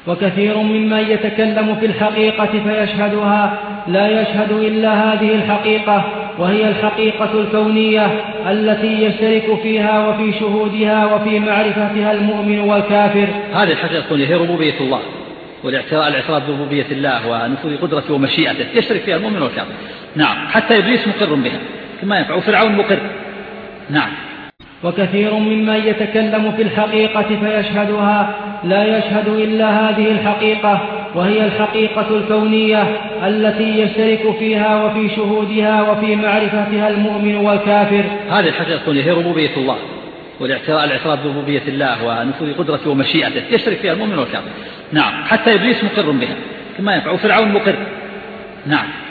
وكثير ممن يتكلم في الحقيقة فيشهدها لا يشهد إلا هذه الحقيقة، وهي الحقيقة الكونية التي يشترك فيها وفي شهودها وفي معرفتها المؤمن والكافر. هذه الحقيقة الكونية هي ربوبية الله، والاعتراف بربوبية الله ونفوذ قدرته ومشيئته يشترك فيها المؤمن والكافر. نعم، حتى إبليس مقر بها كما ينفع، وفرعون مقر. نعم. وكثير ممن يتكلم في الحقيقة فيشهدها لا يشهد إلا هذه الحقيقة، وهي الحقيقة الكونية التي يشترك فيها وفي شهودها وفي معرفتها المؤمن والكافر. هذه الحقيقة الكونية هي ربوبية الله، والاعتراف بربوبية الله ونفوذ قدرته ومشيئته يشترك فيها المؤمن والكافر. نعم، حتى إبليس مقر بها كما ينفع، وفرعون مقر. نعم.